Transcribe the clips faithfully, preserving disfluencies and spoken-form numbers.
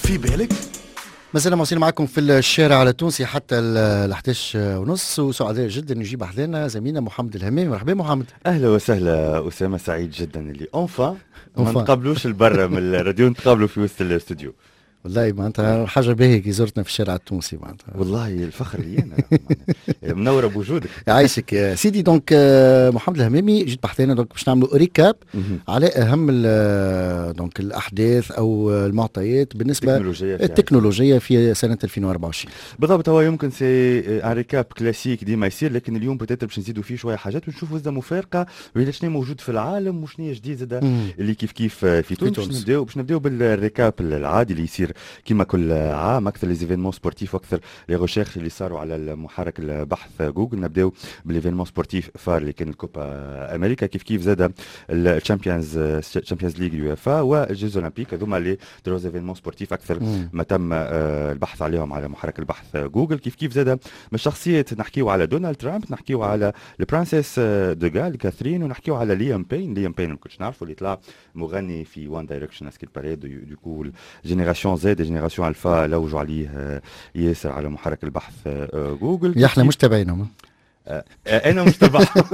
في بالك. مثلا موصلين معكم في الشارع على تونسي حتى ال احداش ونص، وسعداء جدا نجيب احذانا زميلنا محمد الهمامي. مرحبا محمد. اهلا وسهلا اسامه، سعيد جدا اللي اونفا ما أونفا. نتقابلوش البرا من الراديو، نتقابلوا في وسط الاستوديو. والله معناتها حاجه باهيه كي زرتنا في الشارع التونسي معناتها. والله الفخر لي انا منوره بوجودك. يعيشك يا سيدي. دونك آه، محمد الهمامي جيت بحثنا دونك باش نعملوا ريكاب على اهم ال- دونك الاحداث او المعطيات بالنسبه التكنولوجيا في التكنولوجيه في سنه ألفين وأربعة وعشرين. بالضبط. هو يمكن سي ان ريكاب كلاسيك ديما يصير، لكن اليوم بتاتر باش نزيدوا فيه شويه حاجات ونشوفوا زاد مفارقه بين شنو موجود في العالم وشنو جديد زاد مم. اللي كيف كيف في تونس. باش نبداو باش نبداو بالريكاب العادي اللي يصير كما كل عام، اكثر لي زيفينمون سبورتيف واكثر لي ريشيرش اللي صاروا على المحرك البحث جوجل. نبداو بالايفينمون سبورتيف فار اللي كان الكوبا امريكا، كيف كيف زاد الشامبيونز الشامبيونز ليغ يو اف ا والجوز اولمبيك. هذوما لي تروز ايفينمون سبورتيف اكثر مم. ما تم آه، البحث عليهم على محرك البحث جوجل. كيف كيف زاد من الشخصيات نحكيو على دونالد ترامب، نحكيو على البرنسيس دوغال كاثرين، ونحكيو على ليام بين. ليام بين ما كنتش نعرفوا اللي طلع مغني في وان دايركشن اسكيل باري. دو كو جينيراسيون زد جينيراسيون الفا لوجوا عليه آه، ياسر على محرك البحث آه، جوجل. يا احنا مش تابعينهم. آه، آه، انا مش تبعهم.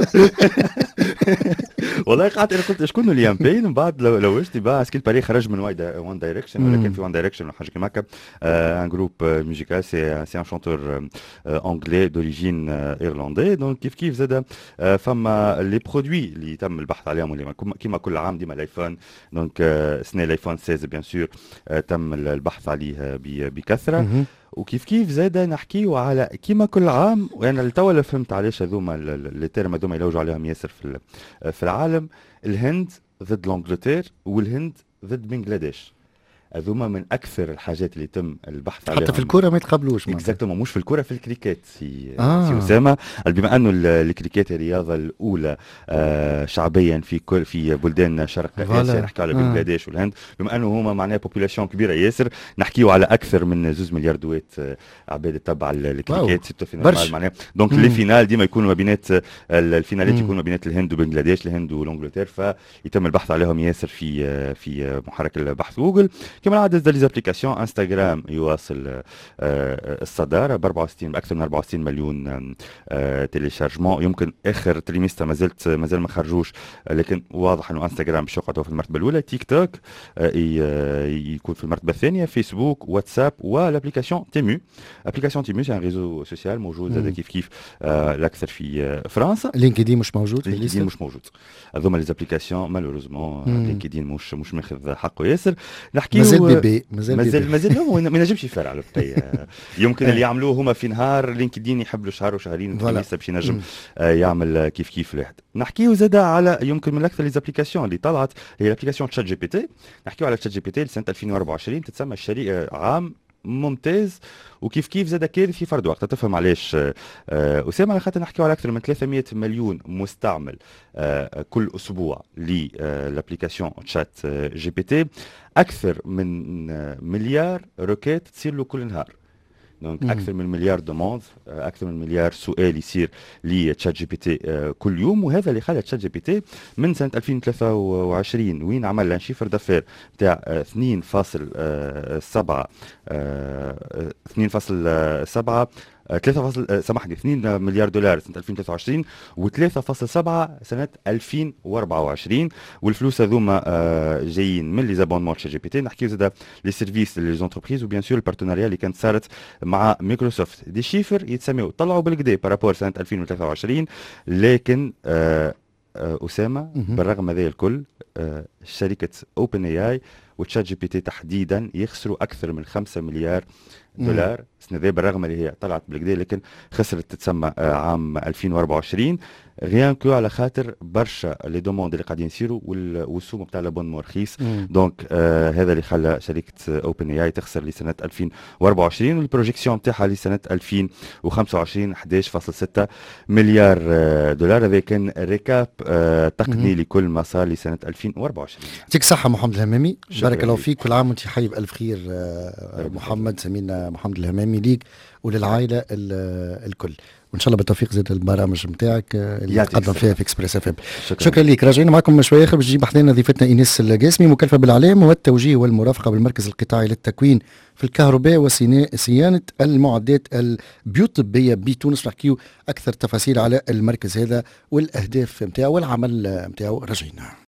والله قعدت انا قلت شكون ليام بين، من بعد لو لوجت بقى سكيل باري خرج من وان دايركشن، ولا كان في وان دايركشن ولا حاجه كيما هكا. ان جروب ميوزيكال سي سي ان شانتور انجلي دوريجين ايرلندي. دونك كيف كيف زاد آه، فما لي برودوي اللي تم البحث عليهم اللي كيما كل عام ديما الايفون. دونك آه، سنه الايفون ستة عشر بيان سور آه، تم البحث عليه آه، ب- بكثره. مهم. وكيف كيف زاد نحكيو على كيما كل عام، وانا التوا اللي فهمت علاش هذوما لي تيرم هذوما يلوجوا عليهم ياسر في ال- في العالم. الهند ضد الانجلتير والهند ضد بنغلاديش، هذوما من اكثر الحاجات اللي يتم البحث عليهم. حتى في الكوره ما يتقابلوش. اكزاكتومون، مش في الكره، في الكريكيت سي آه. سي اسامه. بما انه ال- الكريكيت الرياضه الاولى آه شعبيا في كل في بلدان شرق فوالا. اسيا، نحكيو على آه. بنغلاديش والهند. بما انه هما معناها بوبولاسيون كبيره ياسر، نحكيو على اكثر من زوز مليار دوات آه، عباد تبع ال- الكريكيت. سي في برشا. نورمال معناها. دونك مم. لي فينال ديما يكونوا ما بينات ال- الفينالات مم. يكونوا ما بينات الهند وبنغلاديش، الهند والانجلتير، فيتم البحث عليهم ياسر في آه، في آه، محرك البحث جوجل. كما العاده لي ابليكاسيون انستغرام يواصل آه، الصداره ب أربعة وستين باكثر من أربعة وستين مليون آه، آه، تيليشارجمون. يمكن اخر تريمستر ما زلت مازال ما خرجوش، آه، لكن واضح انه انستغرام باش يقعد في المرتبه الاولى. تيك توك آه، ي- آه، يكون في المرتبه الثانيه. فيسبوك، واتساب، والابليكاسيون تيمو. ابليكاسيون تيمو سي ان ريزو سوسيال موجود زاد مم. كيف كيف آه، الاكثر في آه، فرنسا. لينكدين مش موجود في لينكدين الليسته. مش موجود. هذوما لي زابليكاسيون مالوريزمون مم. لينكدين مش مش ماخذ حقه ياسر. نحكيو مازال بيبي مازال مازال بيبي. مازال هو ما ينجمش يفعل على البقية. يمكن اللي يعملوه هما في نهار، لينكدين يحب له شهر وشهرين فوالا. لسه باش ينجم مم. آه، يعمل آه، كيف كيف الواحد. نحكيو زاد على يمكن من اكثر لي زابليكاسيون اللي طلعت هي الابليكاسيون تشات جي بي تي. نحكيو على تشات جي بي تي لسنه ألفين وأربعة وعشرين، تتسمى الشريك عام ممتاز. وكيف كيف زاد كارثي في فرد وقت. تفهم علاش آه، آه، اسامه؟ على خاطر نحكيو على اكثر من ثلاثمئة مليون مستعمل آه، كل اسبوع للابليكاسيون تشات آه، جي بي تي. اكثر من آه، مليار روكيت تصير له كل نهار. دونك مم. اكثر من مليار دوموند، آه، اكثر من مليار سؤال يصير لتشات جي بي تي آه، كل يوم. وهذا اللي خلى تشات جي بي تي من سنه ألفين وثلاثة وعشرين وين عمل لها شيفر دافير تاع اثنين فاصلة سبعة آه، اثنين فاصلة سبعة آه، ثلاثة فاصلة سامحني اثنين مليار دولار سنه ألفين وثلاثة وعشرين و3.7 سنه ألفين وأربعة وعشرين. والفلوس هذوما آه، جايين من لي زابونمون تشات جي بي تي. نحكيو زاد لي سيرفيس لي زونتربريز، وبيان سور البارتناريا اللي كانت صارت مع مايكروسوفت. دي شيفر يتسميو طلعوا بالكدا بارابور سنه ألفين وثلاثة وعشرين، لكن آه آه اسامه مهم. بالرغم هذا الكل آه شركه اوبن اي اي وتشات جي بي تي تحديدا يخسروا اكثر من خمسة مليار دولار السنه ذي، بالرغم اللي هي طلعت بالكدا لكن خسرت تتسمى آه عام ألفين وأربعة وعشرين غيان كو على خاطر برشا لي دوموند اللي قاعدين يصيروا وال- والسوم نتاع لابونمون رخيص. مم. دونك آه هذا اللي خلى شركه اوبن اي اي تخسر لسنه ألفين وأربعة وعشرين، والبروجيكسيون نتاعها لسنه ألفين وخمسة وعشرين أحد عشر فاصلة ستة مليار آه دولار. هذا كان ريكاب آه تقني مهم. لكل ما صار لسنه ألفين وأربعة وعشرين. يعطيك الصحة محمد الهمامي، شكراً بارك الله لك. فيك. كل عام وانت حي بألف خير. آه، ربي محمد سمينا محمد الهمامي ليك وللعائلة ال- الكل. وان شاء الله بالتوفيق زاد البرامج نتاعك اللي تقدم فيها في اكسبريس اف ام. شكرا, شكرا لك. راجعين معكم شويه اخر باش تجي بحثنا ضيفتنا ايناس القاسمي مكلفه بالاعلام والتوجيه والمرافقه بالمركز القطاعي للتكوين في الكهرباء وصيانه المعدات البيوطبيه بتونس. نحكيو اكثر تفاصيل على المركز هذا والاهداف نتاعو والعمل نتاعو. راجعين.